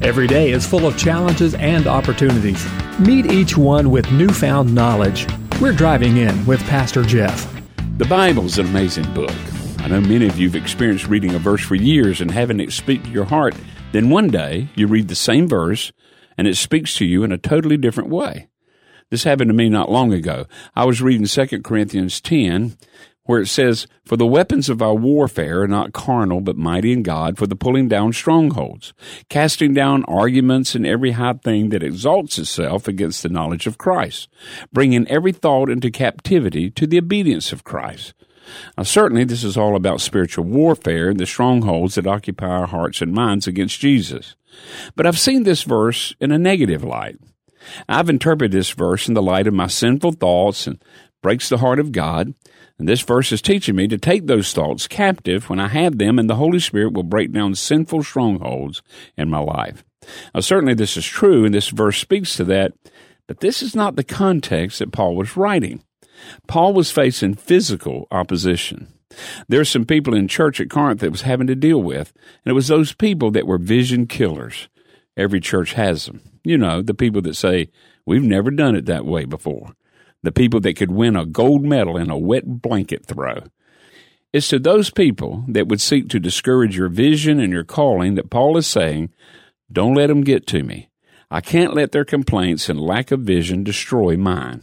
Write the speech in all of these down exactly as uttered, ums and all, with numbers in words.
Every day is full of challenges and opportunities. Meet each one with newfound knowledge. We're Driving In with Pastor Jeff. The Bible's an amazing book. I know many of you have experienced reading a verse for years and having it speak to your heart. Then one day, you read the same verse, and it speaks to you in a totally different way. This happened to me not long ago. I was reading Second Corinthians ten, where it says, "For the weapons of our warfare are not carnal, but mighty in God for the pulling down strongholds, casting down arguments and every high thing that exalts itself against the knowledge of Christ, bringing every thought into captivity to the obedience of Christ." Now, certainly this is all about spiritual warfare and the strongholds that occupy our hearts and minds against Jesus. But I've seen this verse in a negative light. I've interpreted this verse in the light of my sinful thoughts and breaks the heart of God. And this verse is teaching me to take those thoughts captive when I have them, and the Holy Spirit will break down sinful strongholds in my life. Now, certainly this is true, and this verse speaks to that, but this is not the context that Paul was writing. Paul was facing physical opposition. There's some people in church at Corinth that was having to deal with, and it was those people that were vision killers. Every church has them. You know, the people that say, "We've never done it that way before." The people that could win a gold medal in a wet blanket throw. It's to those people that would seek to discourage your vision and your calling that Paul is saying, don't let them get to me. I can't let their complaints and lack of vision destroy mine.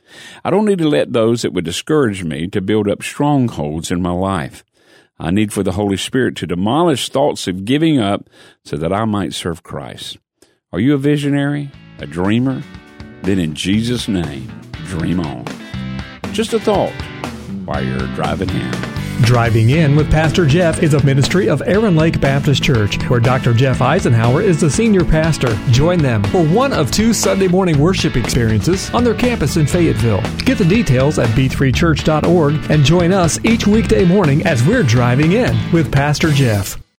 I don't need to let those that would discourage me to build up strongholds in my life. I need for the Holy Spirit to demolish thoughts of giving up so that I might serve Christ. Are you a visionary, a dreamer? Then in Jesus' name, dream on. Just a thought while you're driving in. Driving In with Pastor Jeff is a ministry of Aaron Lake Baptist Church, where Doctor Jeff Eisenhower is the senior pastor. Join them for one of two Sunday morning worship experiences on their campus in Fayetteville. Get the details at b three church dot org and join us each weekday morning as we're driving in with Pastor Jeff.